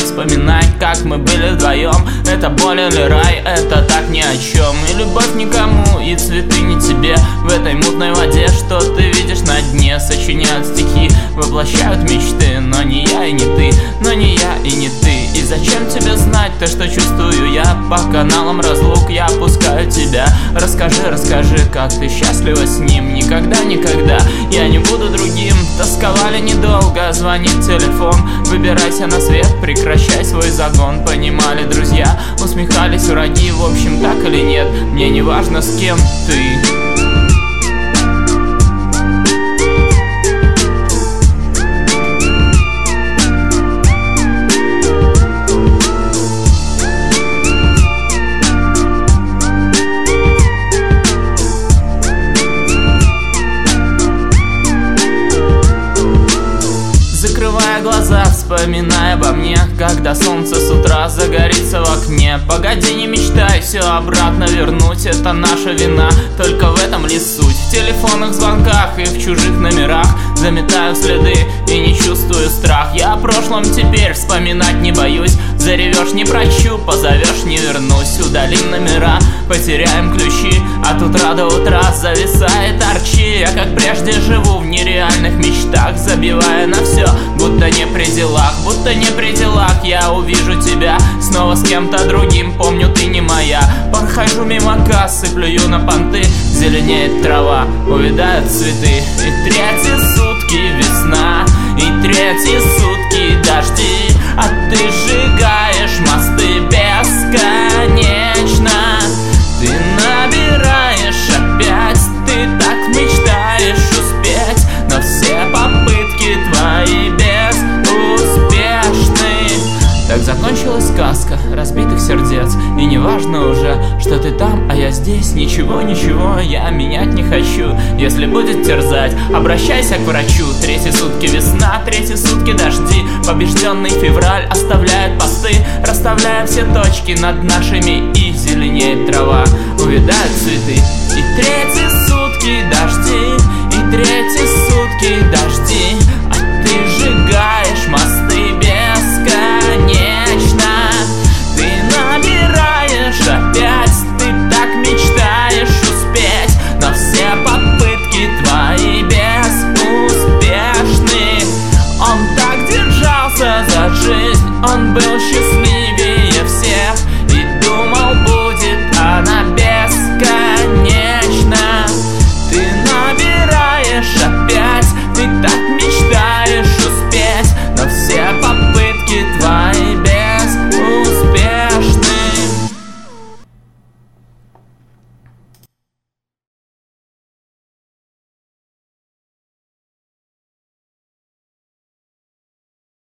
вспоминай, как мы были вдвоем. Это боль или рай, это так ни о чем. И любовь никому, и цветы не тебе. В этой мутной воде, что ты видишь на дне, сочиняют стихи, воплощают мечты. Но не я и не ты, но не я и не ты. И зачем тебе знать то, что чувствую я? По каналам разлук я опускаю тебя. Расскажи, расскажи, как ты счастлива с ним. Никогда, никогда я не буду другим. Тосковали недолго, звонит телефон. Выбирайся на свет, прекращай свой загон. Понимали друзья, усмехались враги. В общем, так или нет, мне не важно, с кем ты. Закрывая глаза, вспоминая обо мне, когда солнце с утра загорится в окне. Погоди, не мечтай, все обратно вернуть, это наша вина, только в этом ли суть? В телефонных звонках и в чужих номерах заметаю следы и не чувствую страх. Я о прошлом теперь вспоминать не боюсь. Заревешь, не прощу, позовешь, не вернусь. Удалим номера, потеряем ключи. От утра до утра зависает арчи. Я как прежде живу в нереальных мечтах, забивая на все, будто не при делах, будто не при делах. Я увижу тебя снова с кем-то другим. Помню, ты не моя. Прохожу мимо кассы, плюю на понты. Зеленеет трава, увядают цветы. И третьи сутки весна, и третьи сутки дожди. А ты сжигаешь мосты бесконечно. Ты набираешь опять, ты так мечтаешь успеть, но все попытки твои безуспешны. Так закончилась сказка разбитых сердец. И не важно уже, что ты там, а я здесь. Ничего, ничего, я менять не хочу. Если будет терзать, обращайся к врачу. Третьи сутки весна, третьи сутки дожди. Побежденный февраль оставляет посты, расставляя все точки над нашими. И зеленеет трава, увядают цветы. И третьи сутки дожди, и третьи сутки дожди. А ты сжигаешь мосты бесконечно. Ты набираешь опять, ты так мечтаешь успеть, но все попытки твои безуспешны. Он так держался за жизнь, он был счастлив.